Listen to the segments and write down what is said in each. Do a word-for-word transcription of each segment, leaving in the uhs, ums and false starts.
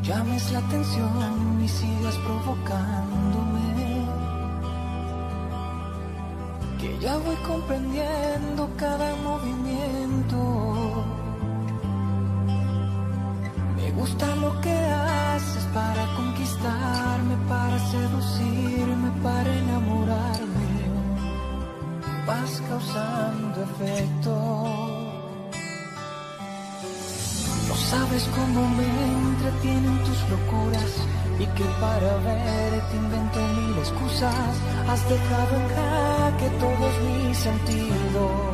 llames la atención y sigas provocándome. Que ya voy comprendiendo cada movimiento. Me gusta lo que haces para conquistarme, para seducirme, para enamorarme. Vas causando efecto. No sabes cómo me entretienen tus locuras y que para verte invento mil excusas. Has dejado en jaque todos mis sentidos.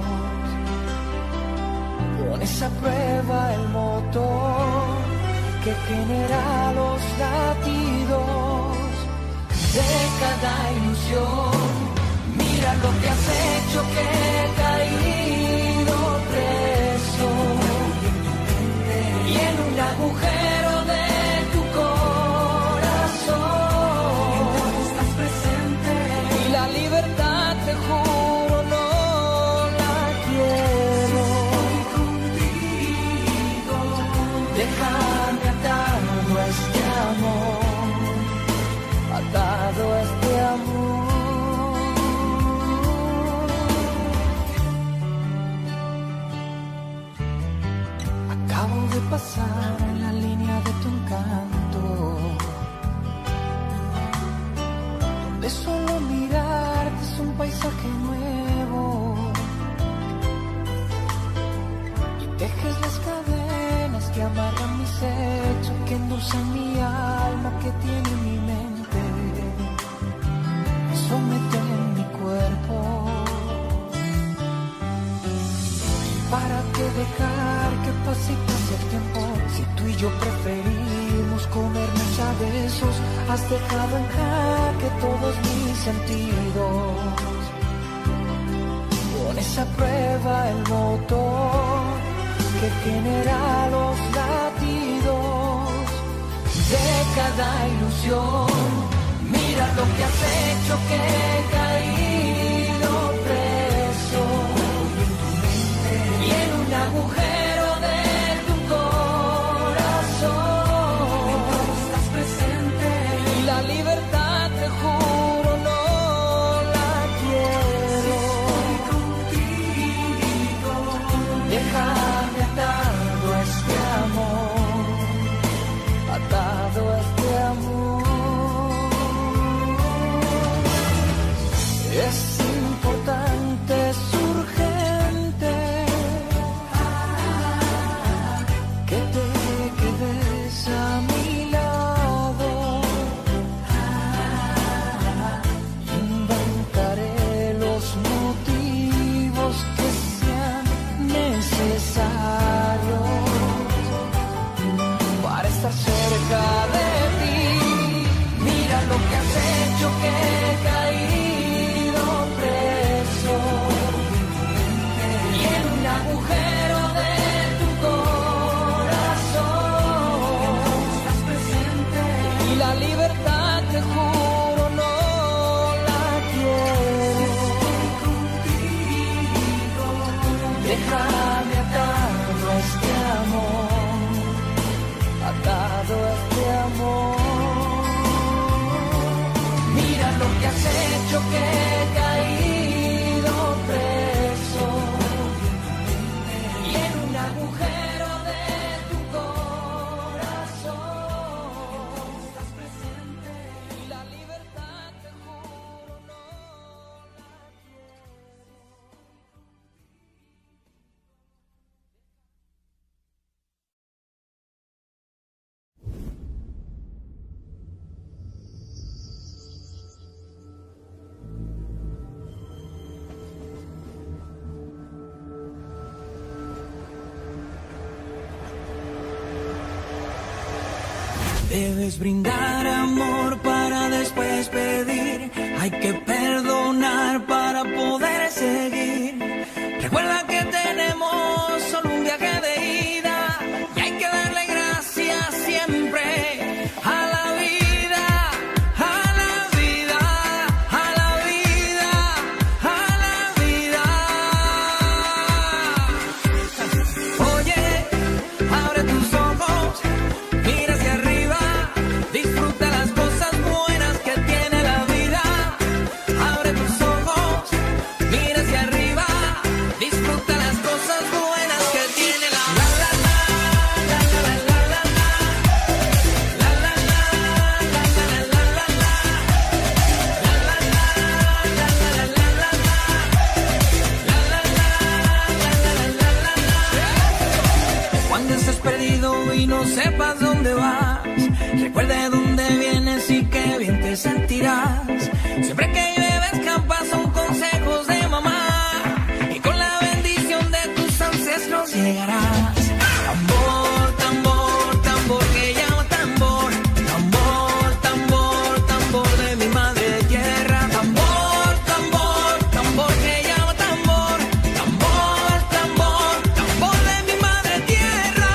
Pones a prueba el motor que genera los latidos de cada ilusión. Mira lo que has hecho, que he caído preso y en un agujero de tu corazón. Estás presente y la libertad, te juro, no la quiero. Estoy contigo, déjame atado a este amor, atado a este amor. De pasar en la línea de tu encanto, donde solo mirarte es un paisaje nuevo y tejes las cadenas que amarran mis hechos, que endulzan mi alma, que tiene mi mente, me someten mi cuerpo. ¿Para qué dejar que pase y pase el tiempo? Si tú y yo preferimos comernos a besos. Has dejado en jaque todos mis sentidos. Pones a prueba el motor que genera los latidos de cada ilusión. Mira lo que has hecho, que he caído preso y en un agujero de tu corazón. Estás presente y la libertad, te juro, no la quiero. Estoy contigo, déjame atado a este amor, atado a este amor. Es importante, es urgente que te quedes a mi lado. Inventaré los motivos que sean necesarios para estar cerca de ti. Mira lo que has hecho, que he caído preso y en un agujero de tu corazón. Estás presente y la libertad, te juro, no la quiero. Estoy contigo, déjame atado a este amor, atado a este amor. Mira lo que has hecho, que he caído preso y en un agujero de tu corazón. Estás presente y la libertad, te juro, no la quiero. Debes brindar amor para después pedir. Hay que perdonar para poder seguir. Recuerda que tenemos solo un viaje de ida y hay que darle gracias siempre a la vida, a la vida, a la vida, a la vida. Oye, abre tus ojos, mira hacia arriba. y no sepas dónde vas. Recuerda de dónde vienes y qué bien te sentirás. Siempre que llueve escampa son consejos de mamá, y con la bendición de tus ancestros llegarás. Tambor, tambor, tambor que llama tambor. Tambor, tambor, tambor de mi madre tierra. Tambor, tambor, tambor que llama tambor. Tambor, tambor, tambor de mi madre tierra.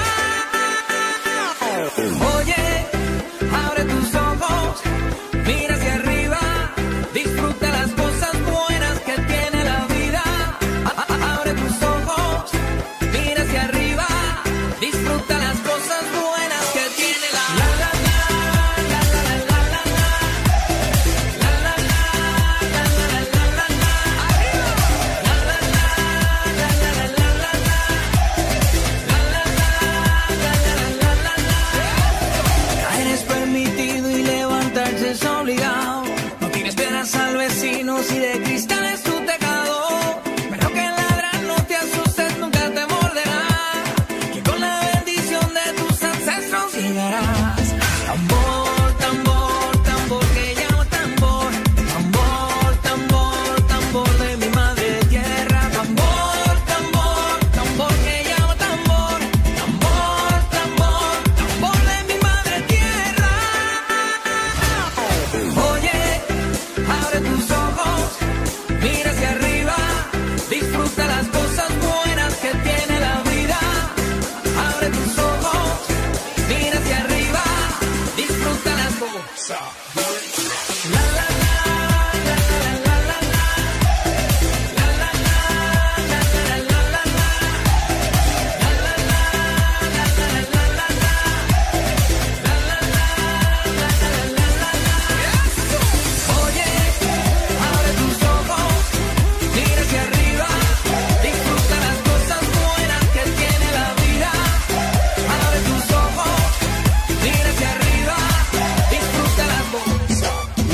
Oye, abre tus ojos, mira hacia arriba, disfruta las cosas buenas que tiene la vida. Abre tus ojos, mira hacia arriba, disfruta las cosas buenas que tiene la vida. Caer es permitido y levantarse es obligado. No tienes piedras al vecino si de cristal es tu tejado. Pero que ladran, no te asustes, nunca te morderá, que con la bendición de tus ancestros llegarás. Tambor, tambor, tambor que llama tambor. Tambor, tambor, tambor de mi madre tierra. Tambor, tambor, tambor que llama tambor. Tambor, tambor, tambor de mi madre tierra. Oye, abre tus ojos, mira hacia arriba, disfruta las cosas buenas que tiene la vida. Abre tus ojos, mira hacia arriba, disfruta las cosas. La la la, la la la la la, la la la, la la la la la, la la la, la la la la la, la la la, la la la la. Oye, abre tus ojos, mira hacia arriba, disfruta las cosas buenas que tiene la vida. Abre tus ojos, mira hacia arriba, disfruta las cosas.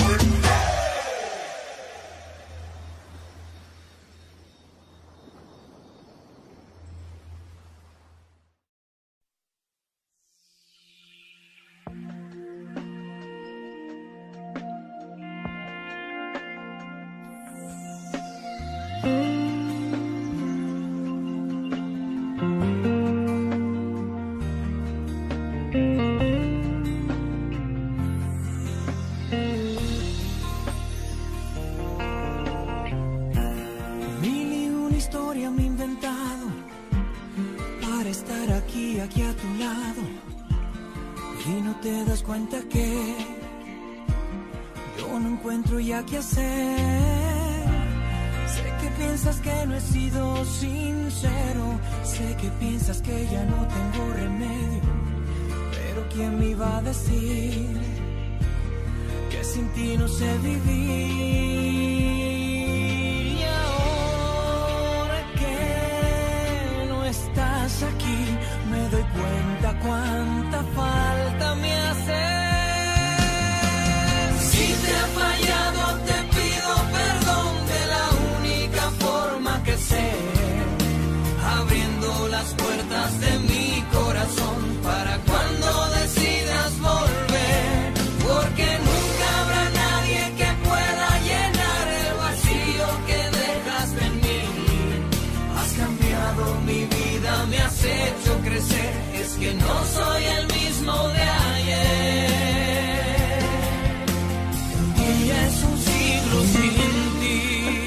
Mil y una historia me he inventado para estar aquí, aquí a tu lado. Y no te das cuenta que yo no encuentro ya qué hacer. Sé que piensas que no he sido sincero, sé que piensas que ya no tengo remedio, pero ¿quién me iba a decir que sin ti no sé vivir? Y ahora que no estás aquí, me doy cuenta cuánta falta me hace. Si te ha fallado, te pido perdón de la única forma que sé, abriendo las puertas de mi corazón para cuando decidas volver, porque nunca habrá nadie que pueda llenar el vacío que dejaste en mí. Has cambiado mi vida, me has hecho crecer, es que no soy el mismo de ayer. Y es un siglo sin ti.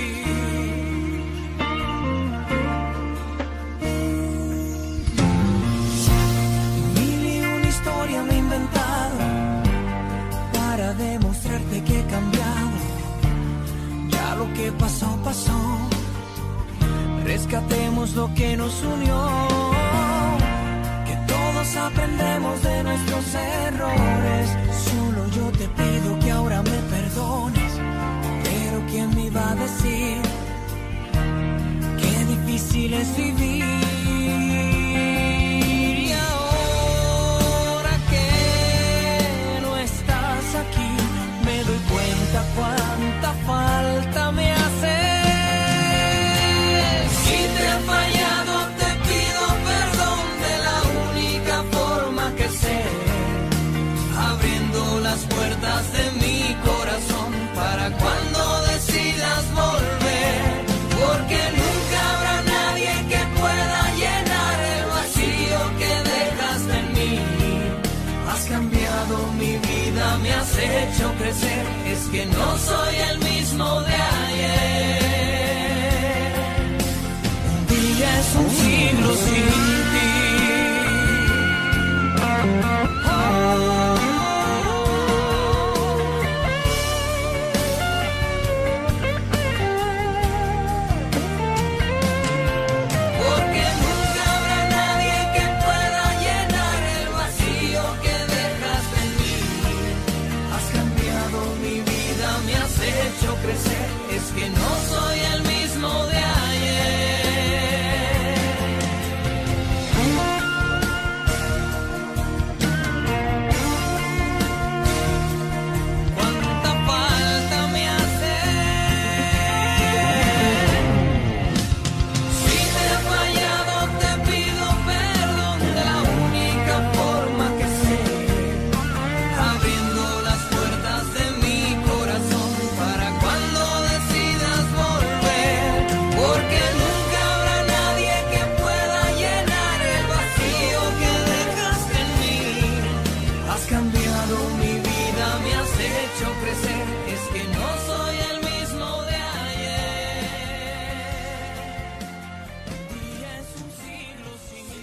Mil y una historia me he inventado para demostrarte que he cambiado. Ya lo que pasó, pasó. Rescatemos lo que nos unió, que todos aprendemos de nuestros errores. Solo yo te pido que ahora me perdones, pero ¿quién me iba a decir qué difícil es vivir? Y ahora que no estás aquí, me doy cuenta cuánta falta me hace. Si te ha fallado, te pido perdón de la única forma que cambiado mi vida, me has hecho crecer. Es que no soy el mismo de ayer. Un día es un siglo sin ti. Es que no soy el mismo de ayer. Cuánta falta me hace. Si te he fallado te pido perdón de la única forma que sé, abriendo las puertas de mi corazón para cuando decidas volver, porque nunca habrá nadie que pueda llenar el vacío que dejaste en mí. Has cambiado mi vida, me has hecho crecer. Es que no soy el mismo de ayer. Un día es un siglo sin ti.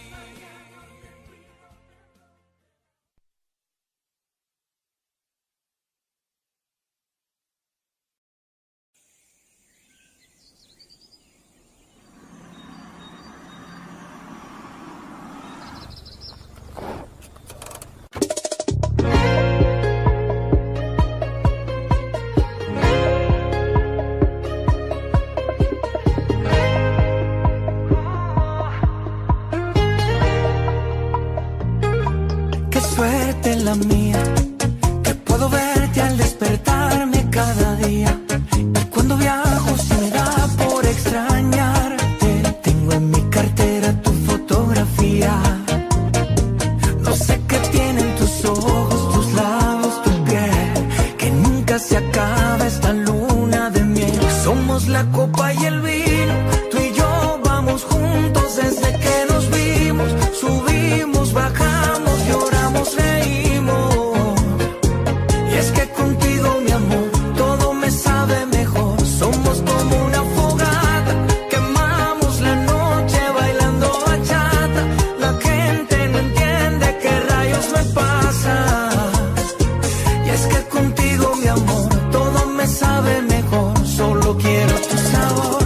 Qué suerte la mía, que puedo verte al despertarme cada día. Y cuando viajo se me da por extrañarte. Tengo en mi cartera tu fotografía. No sé qué tienen tus ojos, tus labios, tu piel, que nunca se acaba esta luna de miel. Somos la copa y el vino, tú y yo vamos juntos desde que nos vimos. Subimos, bajamos, lloramos, reímos. Y es que contigo, mi amor, todo me sabe mejor. Somos como una fogata, quemamos la noche bailando bachata. La gente no entiende qué rayos me pasa. Y es que contigo, mi amor, todo me sabe mejor. Solo quiero tu sabor.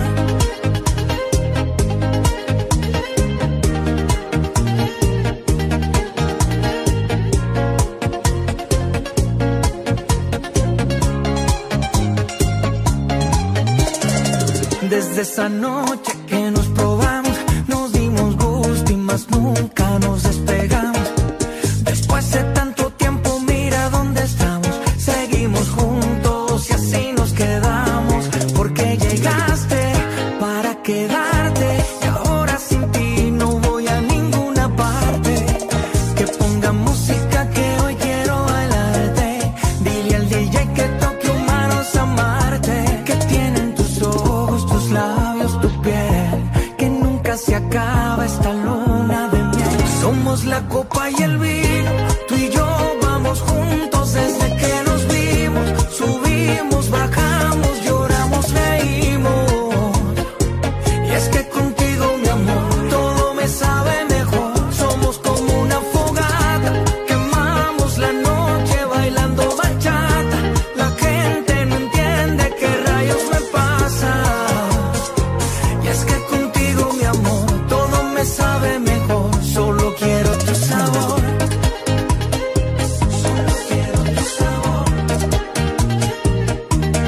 Desde esa noche que nos probamos, nos dimos gusto y más nunca nos despegamos. Después de tanto tiempo, mira dónde estamos. Seguimos juntos y así nos quedamos. Porque llegaste para quedarte y ahora sin ti no voy a ninguna parte. Que ponga música que hoy quiero bailarte. Dile al D J que toque humanos amarte. Que tienen tus ojos, tus labios, tu piel, que nunca se acaba esta luna de miel. Somos la copa y el vino, tú y yo vamos juntos desde que nos vimos. Subimos, bajamos, lloramos, reímos. Y es que contigo, mi amor, todo me sabe mejor. Somos como una fogata, quemamos la noche bailando bachata. La gente no entiende qué rayos me pasa. Y es que contigo, mi amor, todo me sabe mejor. Solo quiero tu sabor. Solo quiero tu sabor.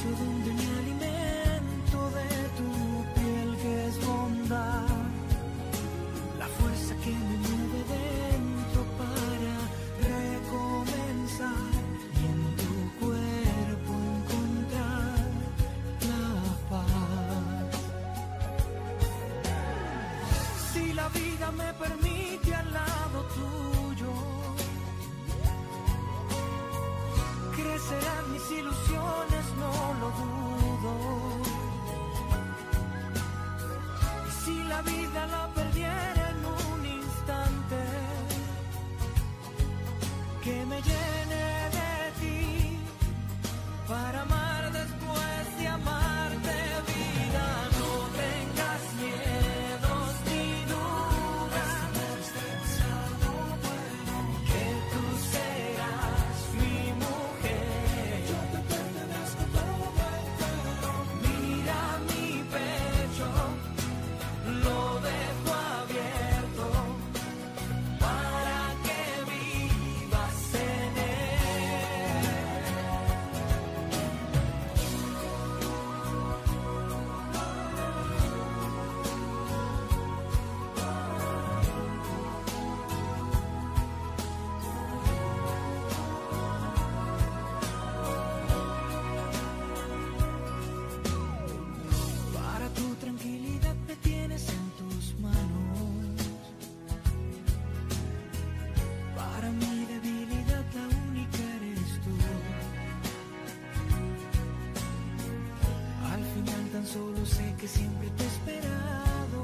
beso donde me alimento de tu piel que es bondad, la fuerza que me mueve dentro para recomenzar y en tu cuerpo encontrar la paz. Si la vida me permite al lado tuyo, crecerán mis ilusiones, no lo dudo. Y si la vida la perdiera en un instante, que me llene de ti para amar después de amarte, vida. No tengas miedos ni dudas, que tú serás mi mujer. Yo te pertenezco todo, mira mi pecho, lo dejo abierto para que vivas en él. Para tu tranquilidad me tienes en tus manos, para mi debilidad la única eres tú. Al final tan solo sé que siempre te he esperado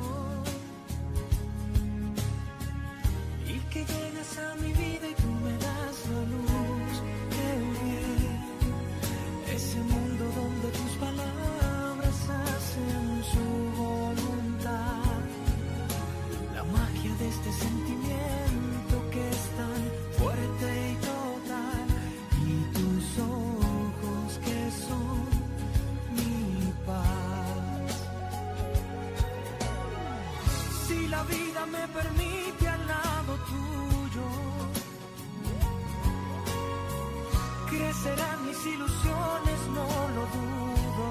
y que llegas a mi vida y tú me das la luz del bien, ese mundo donde tus palabras hacen su voluntad, la magia de este sentimiento que es tan fuerte y total, y tus ojos que son mi paz. Si la vida me permite al lado tuyo, crecerán mis ilusiones, no lo dudo.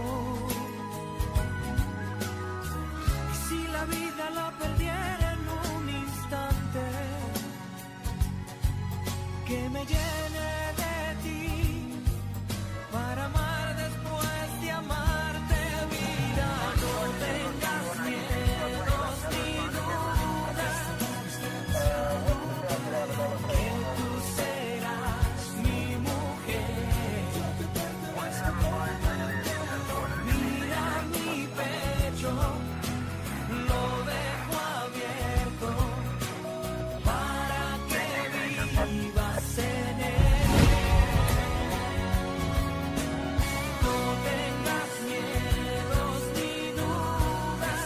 Y si la vida la perdiera en un instante, que me llene de ti para amar después de amarte, vida. No tengas miedos ni dudas, que tú serás mi mujer. Mira mi pecho, lo dejo abierto para que vivas en él. No tengas miedos ni dudas,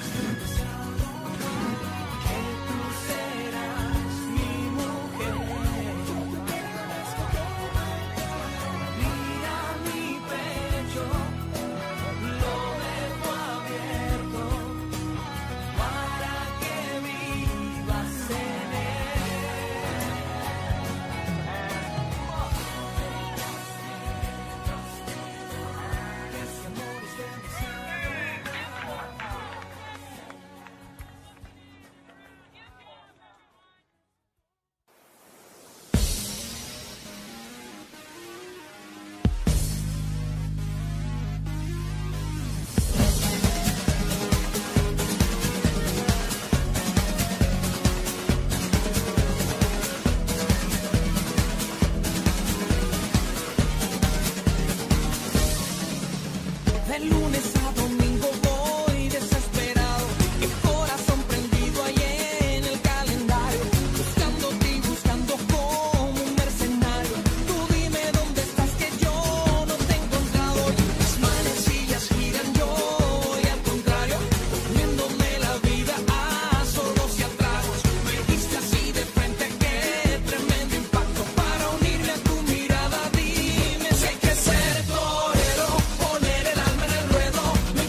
que tú serás mi mujer. Mira mi pecho, lo dejo abierto para que vivas en él. Ese amor es de lunes a domingo voy desesperado, el corazón prendido ahí en el calendario, buscándote y buscando como un mercenario. Tú dime dónde estás que yo no te he encontrado. Y mis manecillas giran, yo voy al contrario, comiéndome la vida a solos y a tragos. Me diste así de frente, qué tremendo impacto para unirme a tu mirada. Dime si hay que ser torero, poner el alma en el ruedo. Me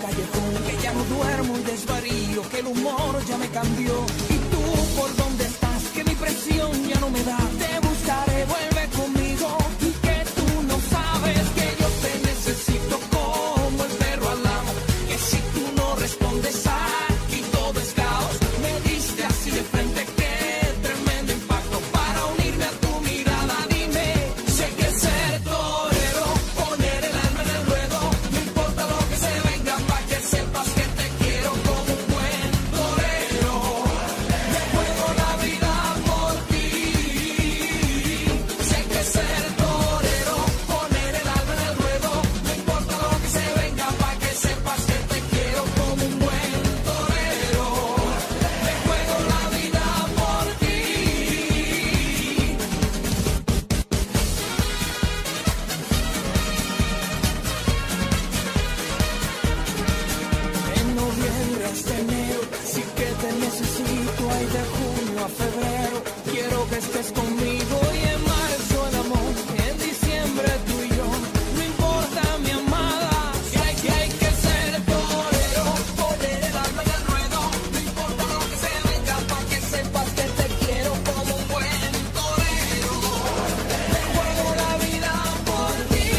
callejón, que ya no duermo y desvarío, que el humor ya me cambió. ¿Y tú por dónde estás? Que mi presión ya no me da. Te buscaré, vuelve conmigo, y que tú no sabes que yo te necesito como el perro al amo, que si tú no respondes aquí todo es caos. Me diste así de frente, qué tremendo impacto para unirme a tu mirada. Dime, sé que ser torero, poner el alma en el ruedo, no importa lo que se venga, pa' que sepas que te quiero como un buen torero. Me juego la vida por ti. Sé que ser torero, poner el alma en el ruedo, no importa lo que se venga, pa' que sepas que te quiero como un buen torero. Me juego la vida por ti. En noviembre hasta enero, sí que te necesito. Ay, de junio a febrero, quiero que estés conmigo. Y en marzo el amor, en diciembre tú y yo. No importa, mi amada, que hay que, hay que ser torero, poner el alma en el ruedo, no importa lo que se venga, pa' que sepas que te quiero como un buen torero. Me juego la vida por ti.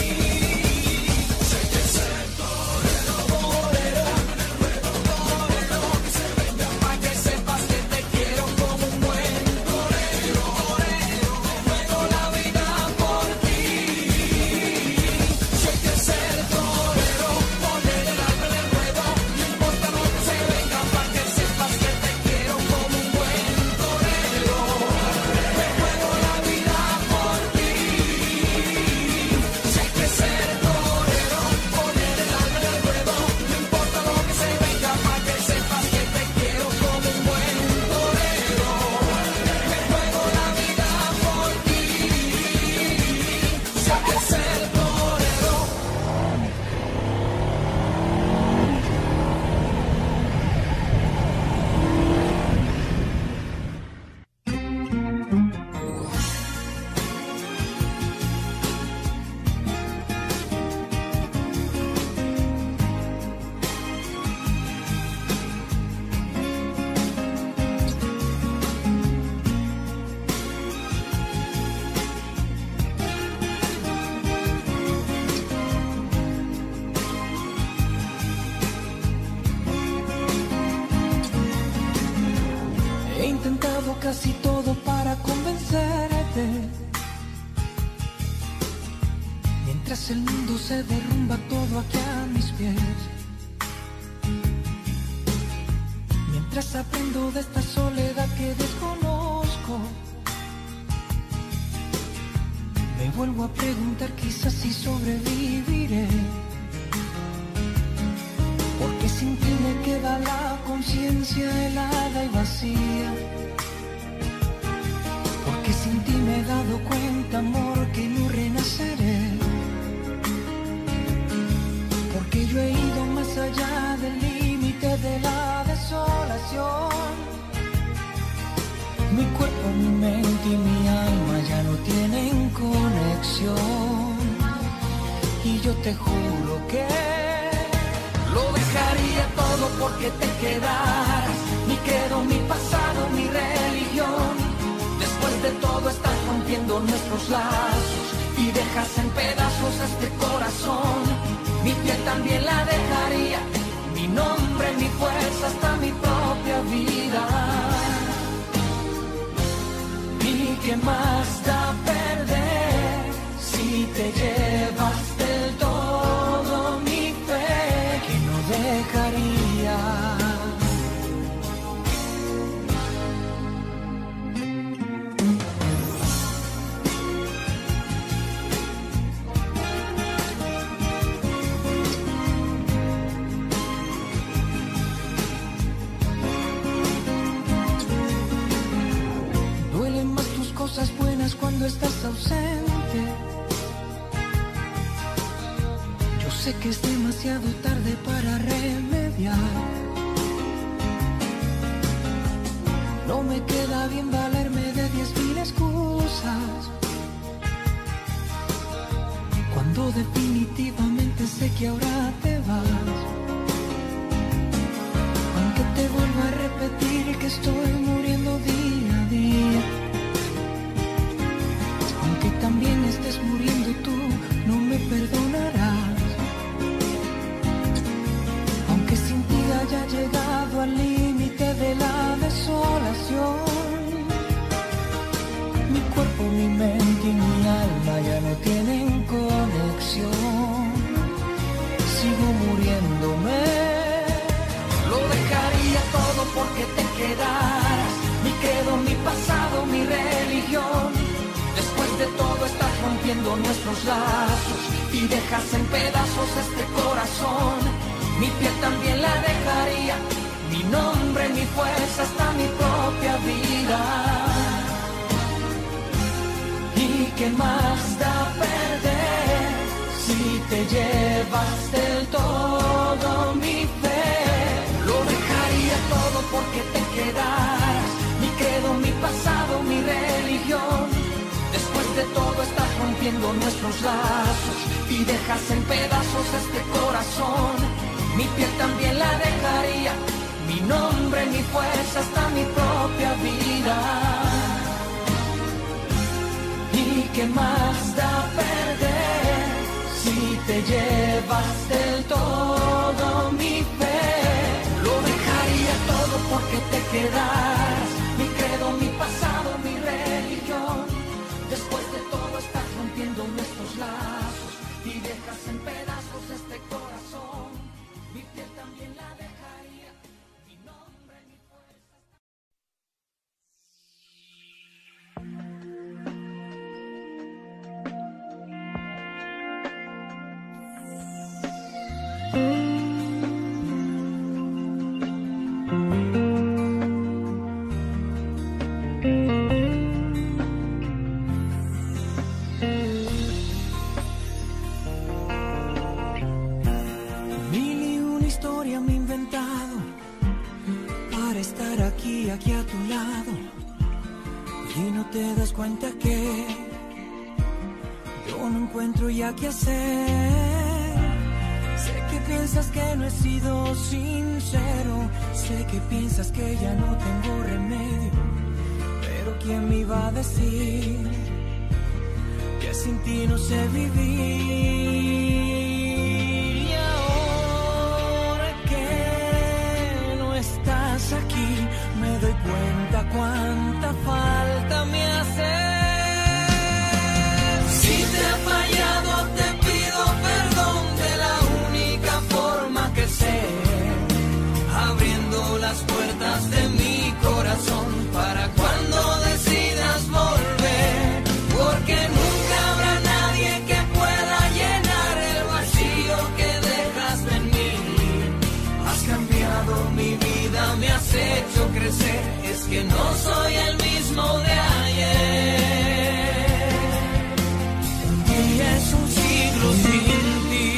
Sé que ser torero, torero, torero, que se venga, pa' que sepas que te quiero como un buen torero, torero. Me juego la vida por ti. Sé que ser torero, poner el alma en el ruedo, no importa lo que se venga, pa' que sepas que te quiero como un buen torero. Me juego la vida por ti. Sé que ser torero, poner el alma en el ruedo, no importa lo que se venga, pa' que sepas que te quiero como un buen torero. Me juego la vida por ti. Sé que ser torero. He intentado casi todo para convencerte, mientras el mundo se derrumba todo aquí a mis pies. Mientras aprendo de esta soledad que desconozco, me vuelvo a preguntar quizás si sobreviviré. Porque sin ti me queda la conciencia helada y vacía. Porque sin ti me he dado cuenta, amor, que no renaceré. Porque yo he ido más allá del límite de la desolación. Mi cuerpo, mi mente y mi alma ya no tienen conexión. Y yo te juro que lo dejaría todo porque te quedaras. Ni quedo mi pasado, mi religión. Después de todo estás rompiendo nuestros lazos y dejas en pedazos este corazón. Mi piel también la dejaría, mi nombre, mi fuerza, hasta mi propia vida. ¿Y qué más da perder si te llevas del todo mi fe, que no dejaría? Cosas buenas cuando estás ausente. Yo sé que es demasiado tarde para remediar. No me queda bien valerme de diez mil excusas, cuando definitivamente sé que ahora te vas. llegado al límite de la desolación. Mi cuerpo, mi mente y mi alma ya no tienen conexión. Sigo muriéndome. Lo dejaría todo porque te quedaras. Mi credo, mi pasado, mi religión. Después de todo estás rompiendo nuestros lazos y dejas en pedazos este corazón. Mi piel también la dejaría, mi nombre, mi fuerza, hasta mi propia vida. ¿Y qué más da perder si te llevas del todo mi fe? Lo dejaría todo porque te quedaras. Mi credo, mi pasado, mi religión. Después de todo estás rompiendo nuestros lazos y dejas en pedazos este corazón. Mi piel también la dejaría, mi nombre, mi fuerza, hasta mi propia vida. ¿Y qué más da perder si te llevas del todo mi fe? Lo dejaría todo porque te quedaras. Mi credo, mi pasado, mi religión. Después de todo estás rompiendo nuestros lazos y dejas en pedazos este corazón. Mi piel también la dejaría, mi nombre, mi fuerza. Aquí a tu lado y no te das cuenta que yo no encuentro ya qué hacer. Sé que piensas que no he sido sincero, sé que piensas que ya no tengo remedio, pero ¿quién me iba a decir que sin ti no sé vivir? Y ahora que no estás aquí, me doy cuenta cuánta falta me hace. Si te he fallado, te pido perdón de la única forma que sé, abriendo las puertas de mi corazón para cuando decidas volver, porque nunca habrá nadie que pueda llenar el vacío que dejas en mí. Has cambiado mi vida, me has hecho crecer, es que no soy el mismo de ayer. Un día es un siglo sin ti.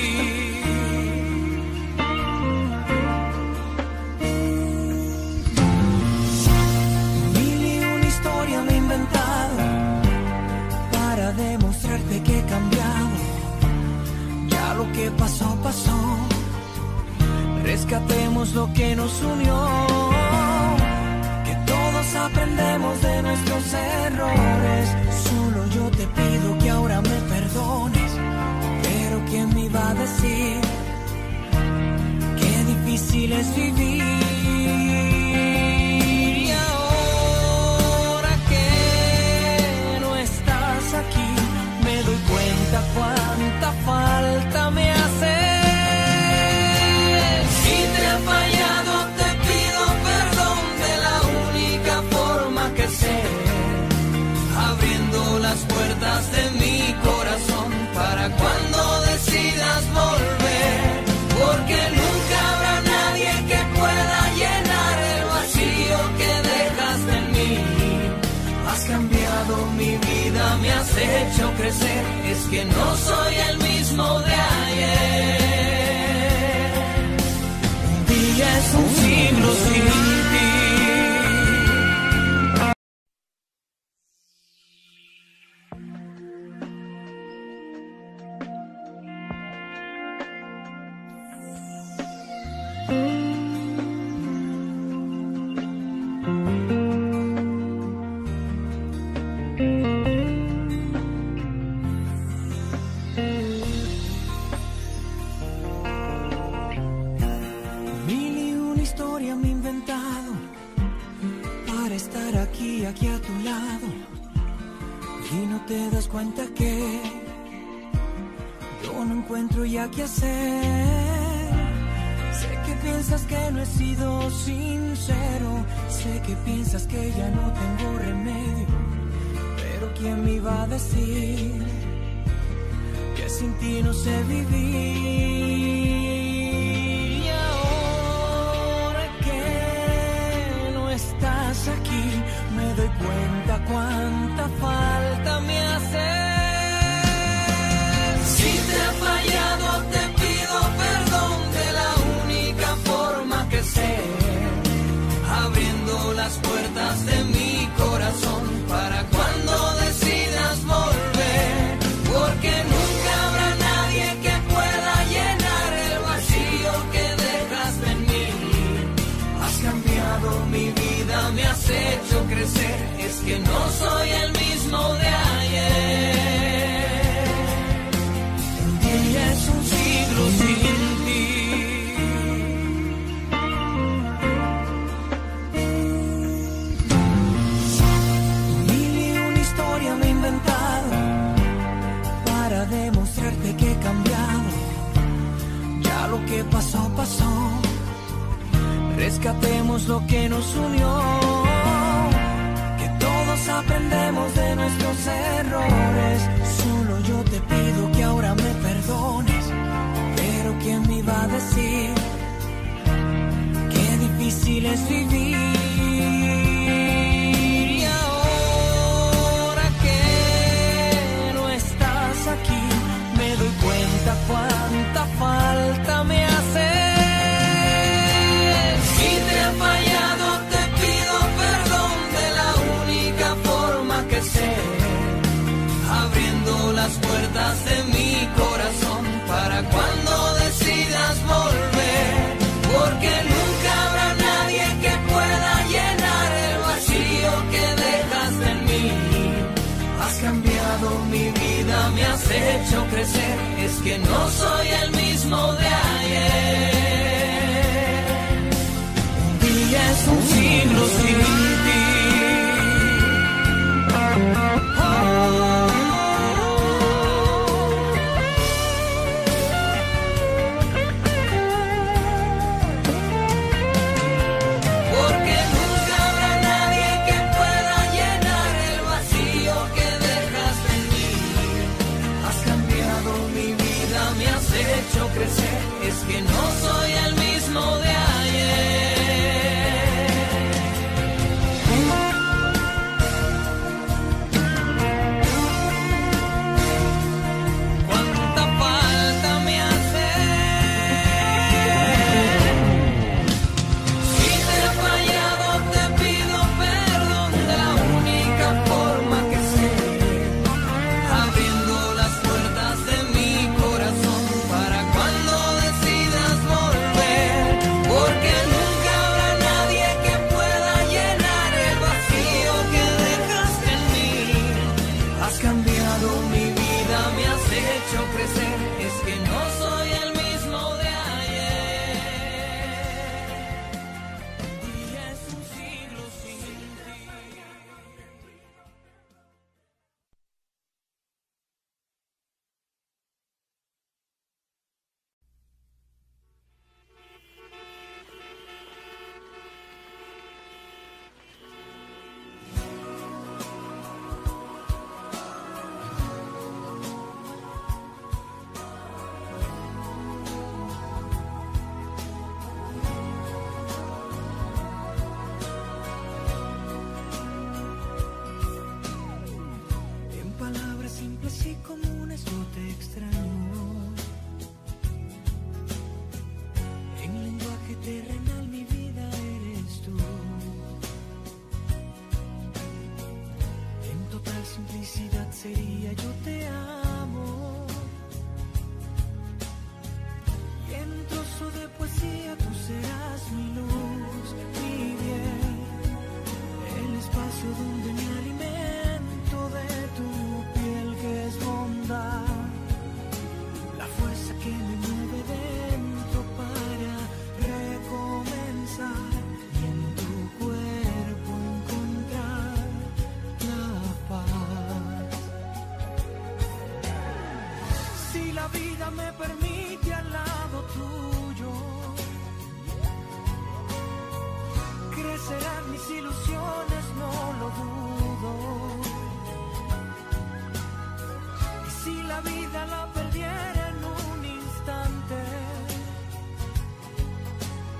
Mil y una historia me he inventado para demostrarte que he cambiado. Ya lo que pasó, pasó. Rescatemos lo que nos unió, que todos aprendemos de nuestros errores. Solo yo te pido que ahora me perdones, pero ¿quién me iba a decir qué difícil es vivir? Y ahora que no estás aquí, me doy cuenta cuánta falta me hace. Fallado, te pido perdón de la única forma que sé, abriendo las puertas de mi corazón para cuando decidas volver, porque nunca habrá nadie que pueda llenar el vacío que dejas en mí. Has cambiado mi vida, me has hecho crecer, es que no soy el mismo de ayer. Y es un siglo sin ti. Mil y una historia me inventé estoy aquí a tu lado y no te das cuenta que yo no encuentro ya qué hacer. Sé que piensas que no he sido sincero, sé que piensas que ya no tengo remedio, pero ¿quién me iba a decir que sin ti no sé vivir? Y ahora que no estás aquí, me doy cuenta cuánta falta me hace. Si te he fallado, te pido perdón de la única forma que sé, abriendo las puertas de mi corazón para cuando decidas volver, porque nunca habrá nadie que pueda llenar el vacío que dejaste en mí. Has cambiado mi vida, me has hecho crecer, es que no soy el mismo de ayer. Un día es un siglo sin ti. Mil y una historia me he inventado para demostrarte que he cambiado. Ya lo que pasó, pasó. Rescatemos lo que nos unió, que todos aprendemos de nuestros errores. Solo yo te pido que ahora me perdones, pero ¿quién me iba a decir qué difícil es vivir? Y ahora que no estás aquí, me doy cuenta cuánta falta me hace. Si te he fallado, te pido perdón de la única forma que sé, abriendo las puertas de mi corazón para cuando decidas volver, porque nunca habrá nadie que pueda llenar el vacío que dejaste en mí. Has cambiado mi vida, me has hecho crecer, es que no soy el mismo de ayer. Un día es un siglo sin ti. Oh. Porque nunca habrá nadie que pueda llenar el vacío que dejaste en mí. Has cambiado mi vida, me has hecho crecer, es que no soy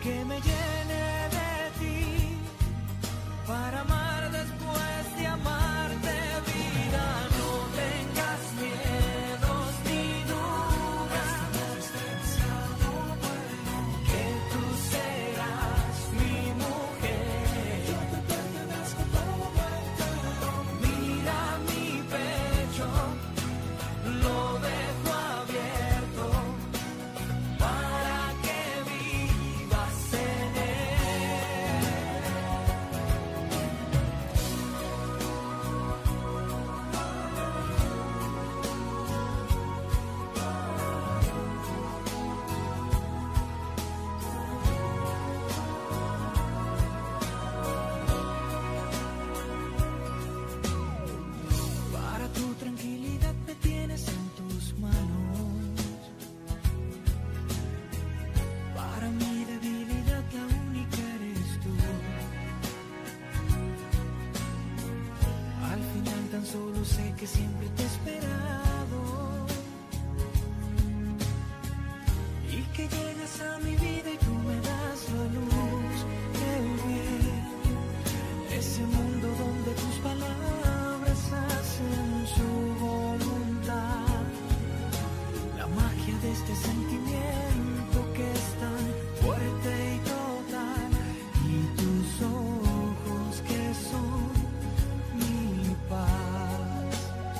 que me llene de ti, para amar después de amarte, vida. No tengas miedos ni dudas, que tú serás mi mujer. Yo te pertenezco todo entero. Mira mi pecho, lo dejo abierto para que vivas en él. Para tu tranquilidad me tienes en tus manos. Para mi debilidad la única eres tú. Al final tan solo sé que siempre te he esperado y que llegas a mi vida y tú me das la luz, el bien, ese mundo donde tus palabras hacen su voluntad, la magia de este sentimiento que es tan fuerte y total, y tus ojos que son mi paz.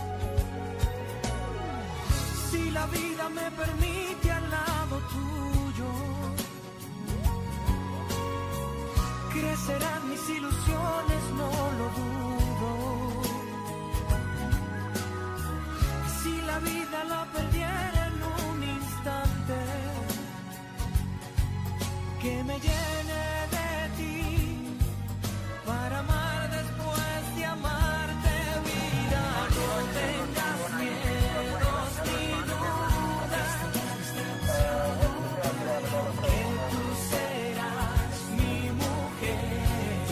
Si la vida me permite al lado tuyo, crecerán mis ilusiones, no lo dudo. Si la vida la perdiera en un instante, que me llene de ti, para amar después de amarte, vida. No tengas miedos ni dudas, que tú serás mi mujer.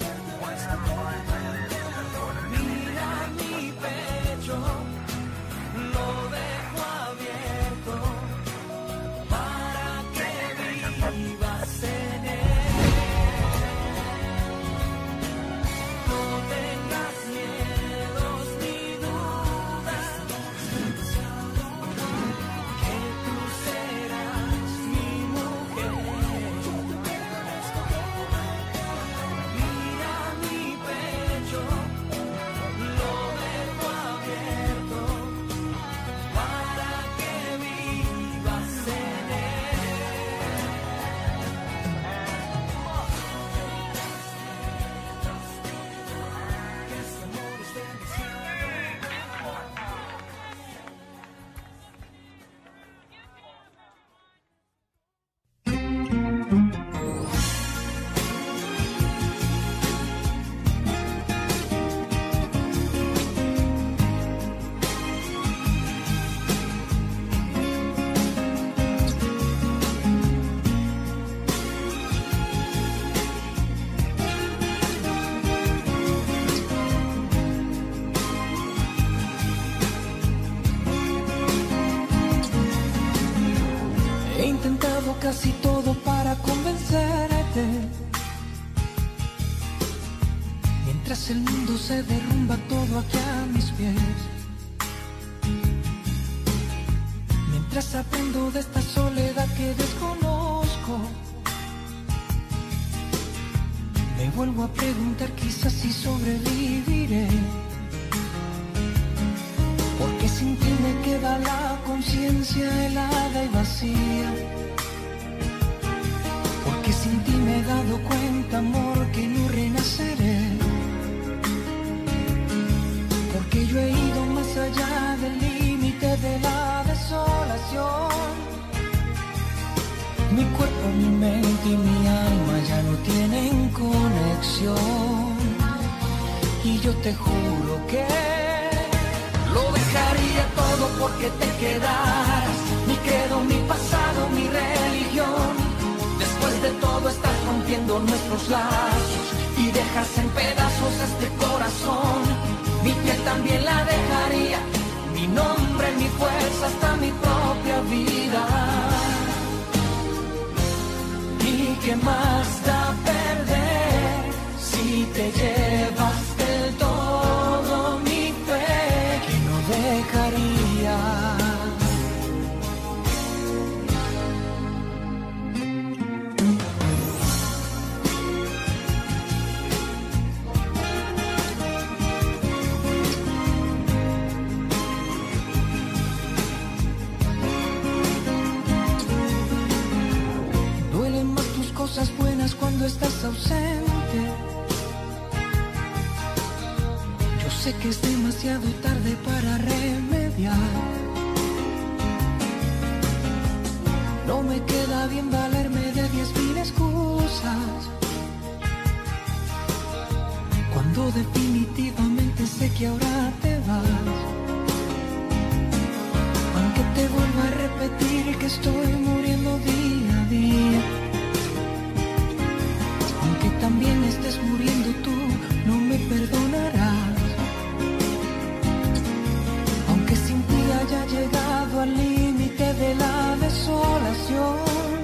Mira mi pecho, lo dejo abierto para que vivas en él. No tengas miedos ni dudas, que tú serás mi mujer. Mira mi pecho, lo dejo abierto para que vivas en él. Que este amor esté en mi cielo. He intentado casi todo para convencerte, mientras el mundo se derrumba todo aquí a mis pies, mientras aprendo de esta soledad que desconozco. Me vuelvo a preguntar quizás si sobreviviré, porque sin ti me queda la conciencia helada y vacía, porque sin ti me he dado cuenta, amor, que no renaceré, porque yo he ido más allá del límite de la desolación. Mi cuerpo, mi mente y mi alma ya no tienen conexión, y yo te juro que lo dejaría todo porque te quedaras, mi credo, mi pasado, mi religión. Después de todo estás rompiendo nuestros lazos y dejas en pedazos este corazón. Mi piel también la dejaría, mi nombre, mi fuerza, hasta mi propia vida. Y qué más da perder si te llevas del todo mi fe que no dejaría. Cosas buenas cuando estás ausente. Yo sé que es demasiado tarde para remediar. No me queda bien valerme de diez mil excusas cuando definitivamente sé que ahora te vas. Aunque te vuelva a repetir que estoy muriendo día a día, que también estés muriendo tú, no me perdonarás. Aunque sin ti haya llegado al límite de la desolación,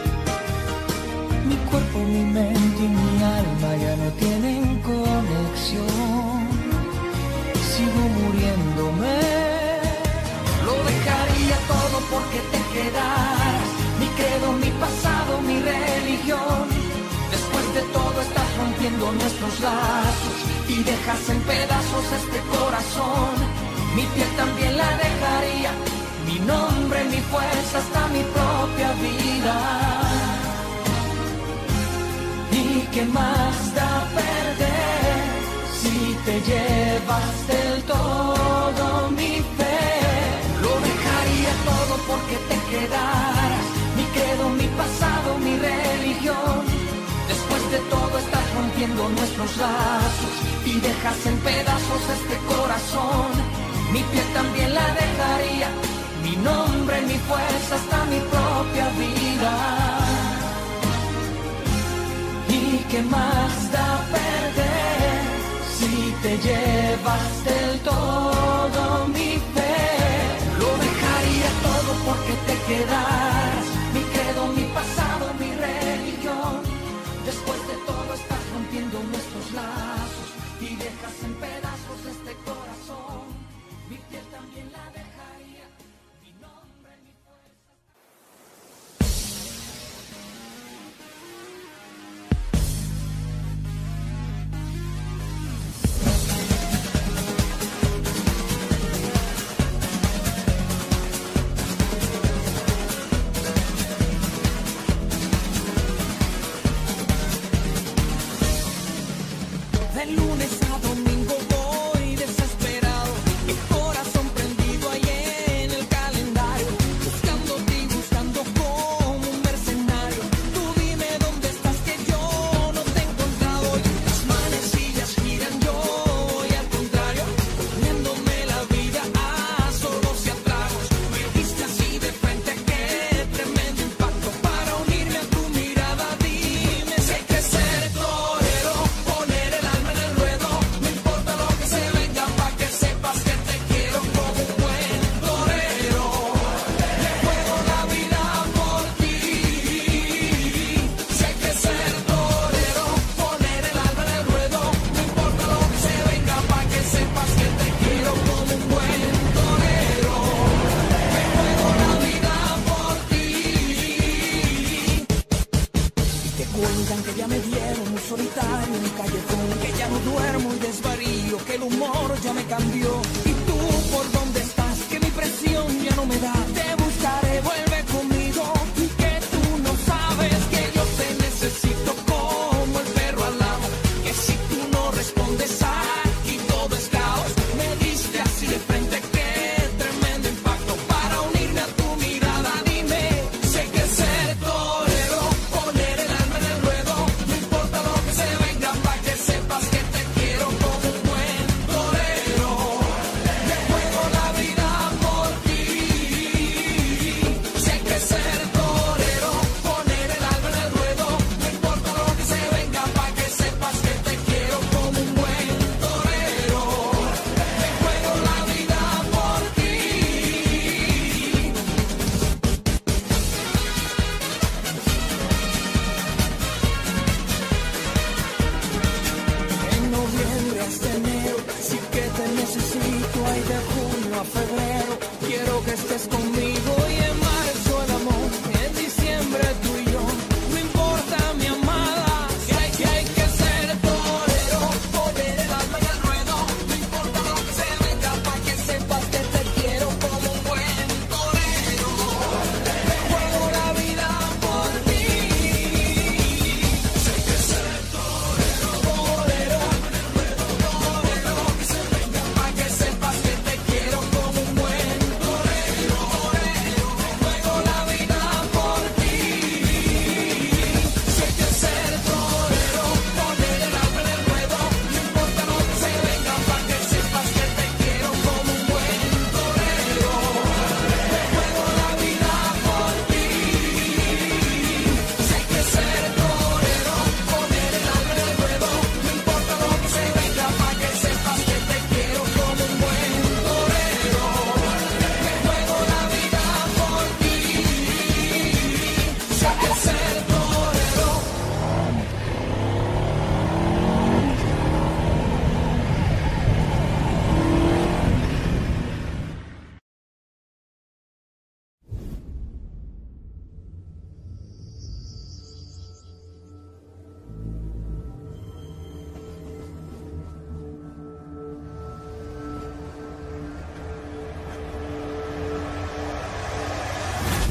mi cuerpo, mi mente y mi alma ya no tienen conexión. Sigo muriéndome. Lo dejaría todo porque te quedaras. Mi credo, mi pasado, mi religión. Después de todo estás rompiendo nuestros lazos y dejas en pedazos este corazón. Mi piel también la dejaría, mi nombre, mi fuerza, hasta mi propia vida. ¿Y qué más da perder si te llevas del todo mi fe? Lo dejaría todo porque te quedaras. Mi credo, mi pasado, mi religión. Después de todo estás rompiendo nuestros lazos y dejas en pedazos este corazón. Mi piel también la dejaría, mi nombre, mi fuerza, hasta mi propia vida. ¿Y qué más da perder si te llevas del todo mi fe? Lo dejaría todo porque te quedaras. Mi credo, mi pasado, mi religión. Después de todo estás rompiendo nuestros lazos y dejas en pedazos este corazón. Mi piel también la dejaría, mi nombre, mi fuerza. De lunes a domingo voy desesperado, mi corazón prendido ahí en el calendario, buscándote y buscando como un mercenario. Tú dime dónde estás que yo no te he encontrado. Y las manecillas giran, yo voy al contrario, poniéndome la vida a solos y a tragos. Me diste así de frente, qué tremendo impacto para unirme a tu mirada. Dime si hay que ser torero, poner el alma en el ruedo, no importa lo que se venga, pa' que sepas que te quiero como un buen torero. Le juego la vida por ti. Si hay que ser torero, poner el alma en el ruedo, no importa lo que se venga, pa' que sepas que te quiero como un buen torero. Le juego la vida por ti. Y te cuentan que ya me dieron un solitario en un callejón, que ya no duermo y desvarío, que el humor ya me cambió. ¿Y tú por dónde estás? Que mi presión ya no me da. Te buscaré, vuelve conmigo. Y que tú no sabes que yo te necesito como el perro al lado. Que si tú no respondes aquí todo es caos. Me diste así de frente, qué tremendo impacto para unirme a tu mirada. Dime, sé que ser torero, poner el alma en el ruedo, no importa lo que se venga, pa' que sepas que te quiero como un buen torero. Le juego la vida por ti. Si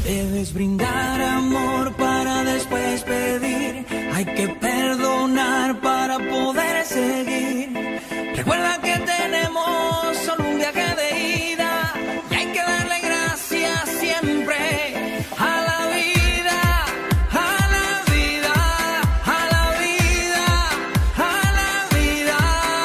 Debes brindar amor para después pedir. Hay que perdonar para poder seguir. Recuerda que tenemos solo un viaje de ida y hay que darle gracias siempre a la vida, a la vida, a la vida, a la vida.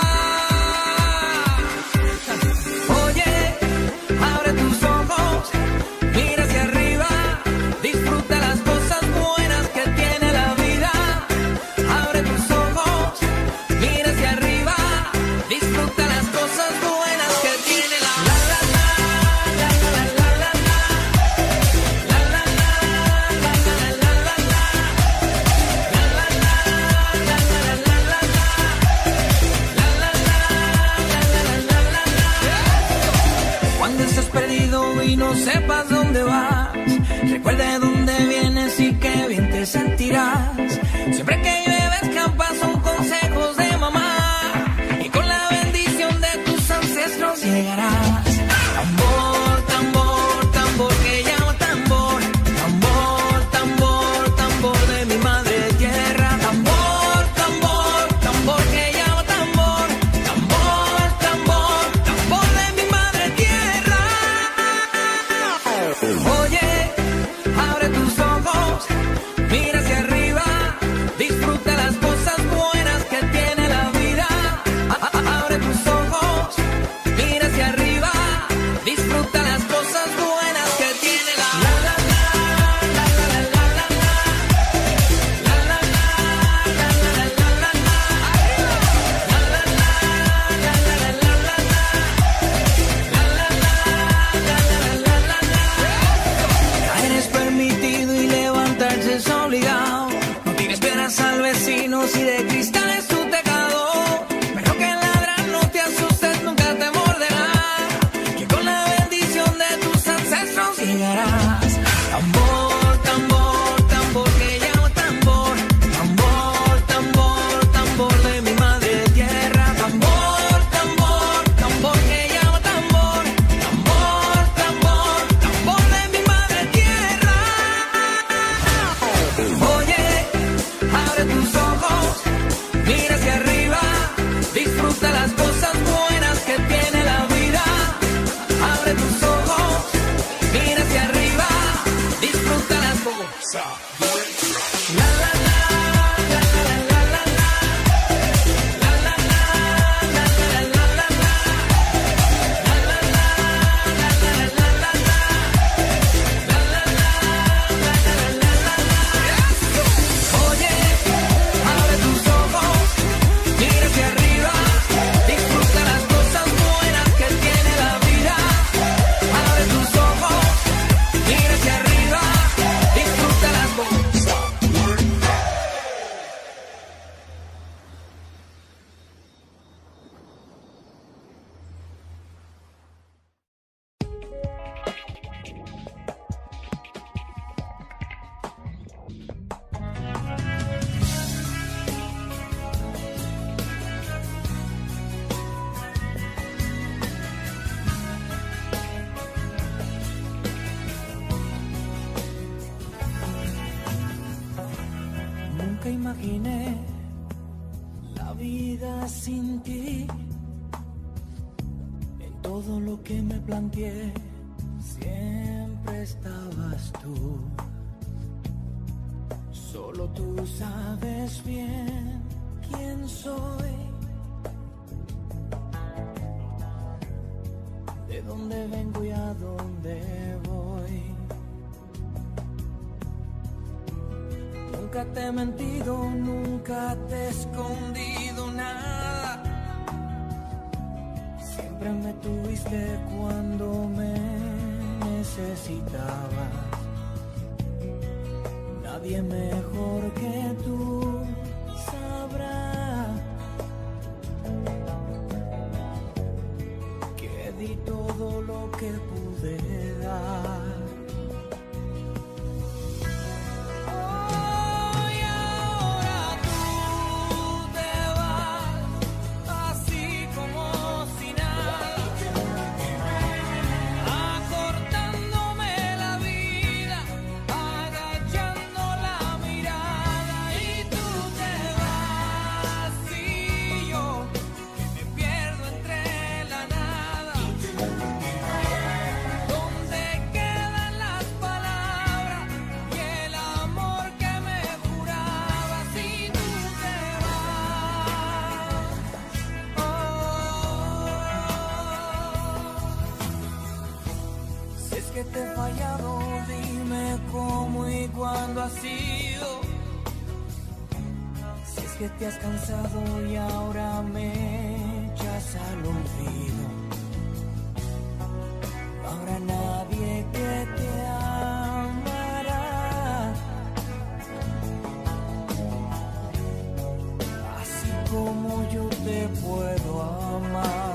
Oye, abre tus ojos, mira hacia arriba, disfruta las cosas buenas que tiene la vida. Abre tus ojos, mira hacia arriba, disfruta las cosas buenas que tiene la vida. Cuando estés perdido y no sepas dónde vas, recuerde dónde vienes y qué bien te sentirás. Siempre que llueve escampa son consejos de mamá y con la bendición de tus ancestros llegarás. Tambor, tambor, tambor que llama tambor. Tambor, tambor, tambor de mi madre tierra. Tambor, tambor, tambor que llama tambor. Tambor, tambor, tambor de mi madre tierra. Oye, abre tus ojos, mira hacia arriba, disfruta las cosas buenas que tiene la vida. A- a- Abre tus ojos, mira hacia arriba, disfruta las cosas buenas que tiene la vida. La, la, la, la, la, la, la, la. La, la, la, la, la, la, la, la, la. La, la, la, la, la, la, la, la, la. La, la, la, la, la, la, la, la. Caer es permitido y levantarse es obligado. No tienes piedras al vecino si de cristal es tu tejado. Pero que ladrar no te asustes, nunca te morderá. Que con la bendición de tus ancestros llegarás. Tambor, tambor, tambor que llama tambor. Tambor, tambor, tambor de mi madre tierra. Tambor, tambor, tambor que llama tambor. Tambor, tambor, tambor de mi madre tierra. Oye, abre tus ojos, mira hacia arriba, disfruta las cosas buenas que tiene la vida. Abre tus ojos, mira hacia arriba, disfruta las cosas. La, la, la, la, la, la, la, la. La, la, la, la, la, la, la, la. La, la, la, la, la, la, la, la, la. La, la, la, la, la, la, la, la. Oye, abre tus ojos, mira hacia arriba, disfruta las cosas buenas que tiene la vida. Abre tus ojos, mira hacia arriba, disfruta las cosas. Nunca imaginé la vida sin ti. En todo lo que me planteé, siempre estabas tú. Solo tú sabes bien quién soy, de dónde vengo y a dónde voy. Nunca te he mentido, nunca te he escondido nada. Siempre me tuviste cuando me necesitabas. Nadie mejor que tú sabrá que di todo lo que pude dar. Acortándome la vida. que te has cansado y ahora me echas al olvido. No habrá nadie que te amará así como yo te puedo amar.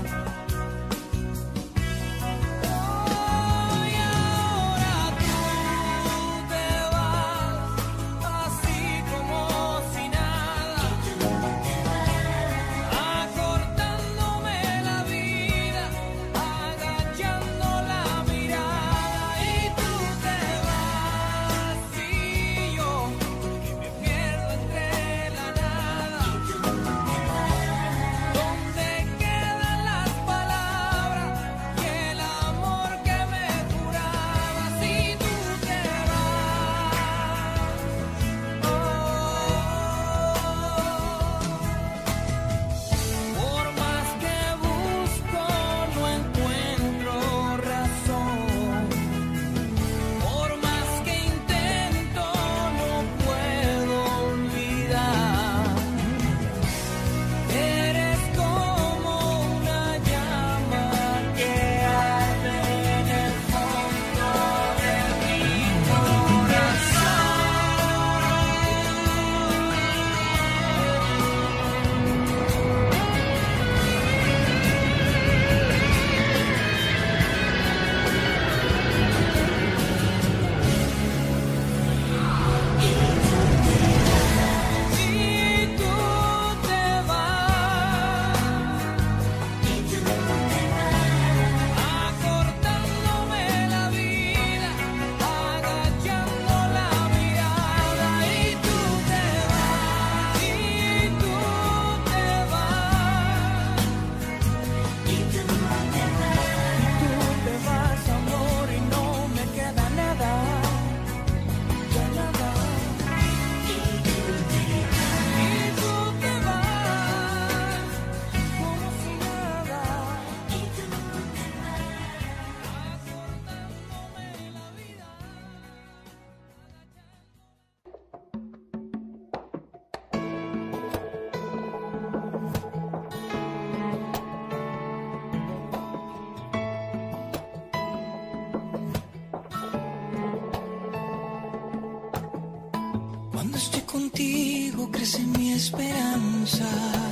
Cuando estoy contigo crece mi esperanza.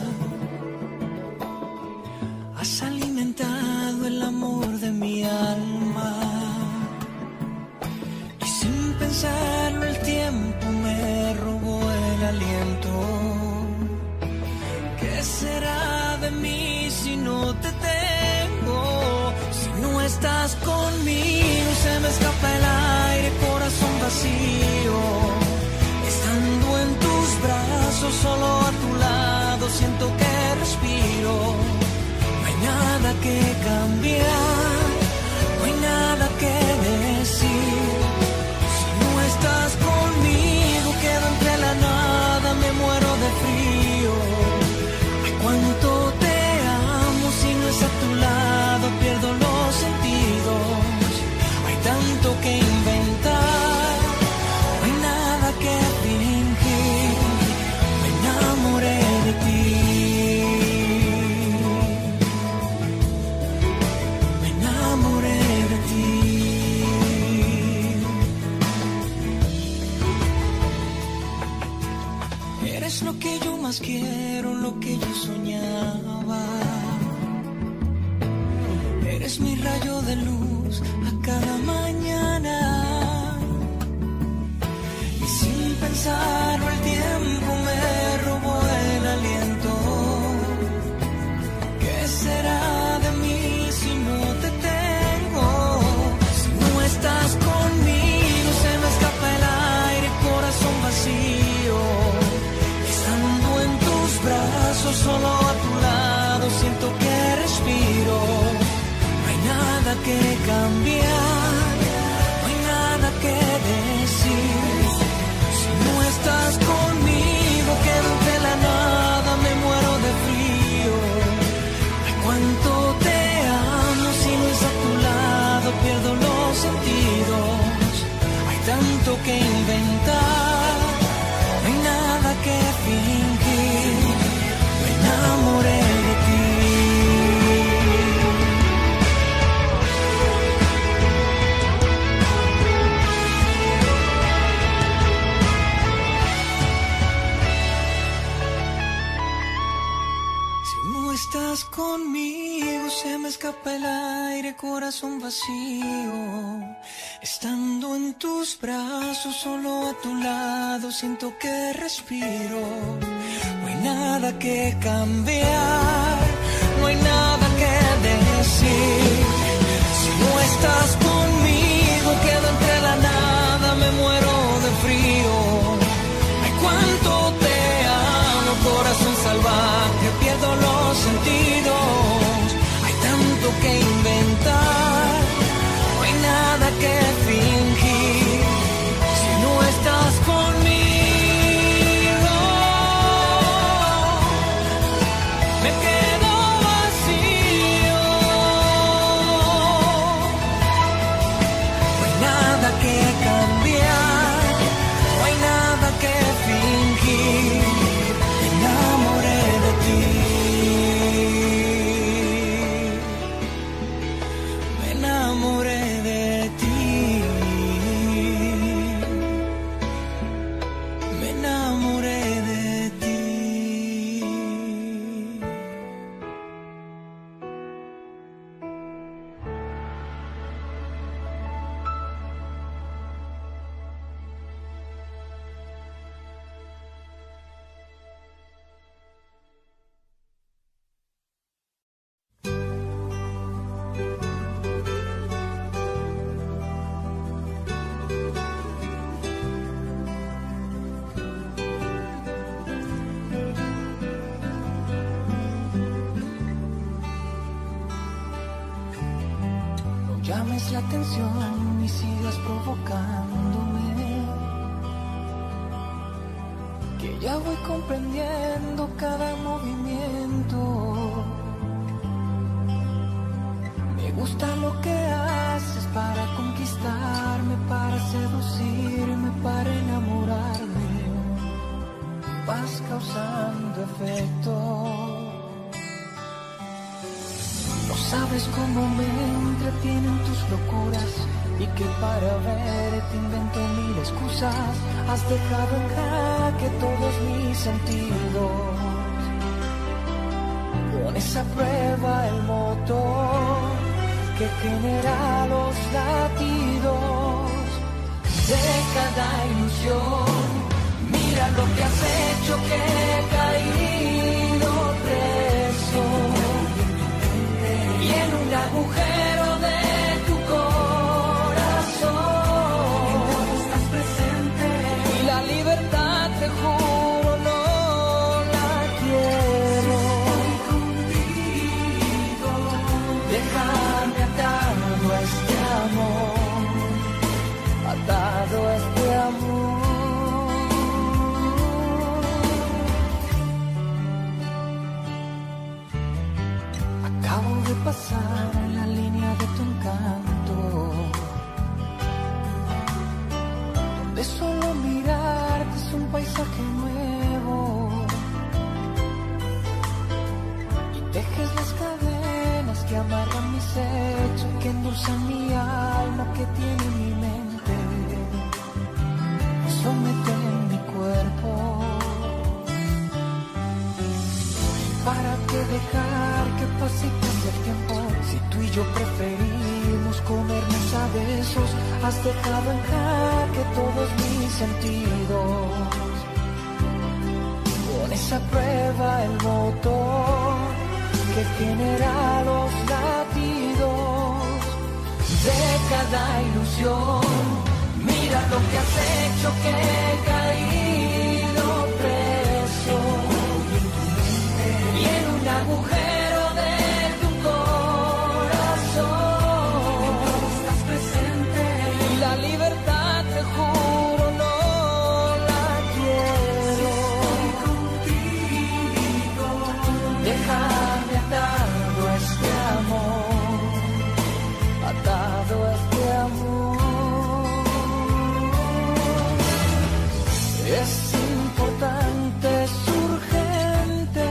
Has alimentado el amor de mi alma. Y sin pensarlo el tiempo me robó el aliento. ¿Qué será de mí si no te tengo? Si no estás conmigo se me escapa el aire, corazón vacío. Estando en tus brazos, solo a tu lado, siento que respiro. No hay nada que cambiar, no hay nada que decir. Si no estás conmigo, quedo entre la nada, me muero de frío. Ay, cuánto te amo, si no es a tu lado, pierdo los sentidos. Hay tanto que inventar, no hay nada que fingir. Me enamoré de ti, me enamoré de ti. Eres lo que yo más quiero, lo que yo soñaba. Eres mi rayo de luz a cada mañana. Y sin pensarlo el tiempo me robó el aliento. ¿Qué será de mí si no te tengo? Si no estás conmigo se me escapa el aire, corazón vacío. Estando en tus brazos, solo a tu lado, siento que respiro. Nada que cambiar, no hay nada que decir. Si no estás conmigo, quedo entre la nada, me muero de frío. Ay, cuánto te amo, si no es a tu lado, pierdo los sentidos. Hay tanto que inventar, no hay nada que fingir. estás conmigo se me escapa el aire, corazón vacío. Estando en tus brazos, solo a tu lado, siento que respiro. No hay nada que cambiar, no hay nada que decir. Si no estás conmigo, quedo entre la nada, me muero de frío. Ay, cuánto te amo, corazón salvaje, pierdo los sentidos. Hay tanto que inventar, no hay nada que fingir. Si no estás conmigo, me quedo vacío. No hay nada que cambiar, no hay nada que fingir. Me enamoré de ti. Me enamoré de ti. Me enamoré de ti. No llames la atención y sigas provocándome, que ya voy comprendiendo cada movimiento. Me gusta lo que haces para conquistarme, para seducirme, para enamorarme. Vas causando efecto. No sabes cómo me entretienen tus locuras y que para verte invento mil excusas. Has dejado en jaque todos mis sentidos. Pones a prueba el motor que genera los latidos de cada ilusión. Mira lo que has hecho, que he caído preso y en un agujero de tu corazón estás presente. Y la libertad, te juro, no la quiero. Estoy contigo. Déjame atado a este amor, atado a este amor. Acabo de pasar en la línea de tu encanto, donde solo mirarte es un paisaje nuevo, y tejes las cadenas que amarran mis hechos, que endulzan mi alma, que tiene mi mente, someten mi cuerpo. ¿Para qué dejar que pase y pase el tiempo? Si tú y yo preferimos comernos a besos, has dejado en jaque todos mis sentidos. Pones a prueba el motor que genera los latidos de cada ilusión. Mira lo que has hecho, que he caído preso y en un agujero de tu corazón estás presente. Y la libertad, te juro, no la quiero. Estoy contigo. Déjame atado a este amor, atado a este amor. Es importante, es urgente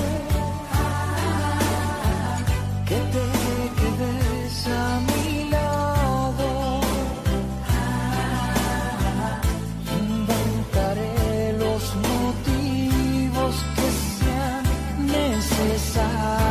que te quedes a mi lado. Inventaré los motivos que sean necesarios.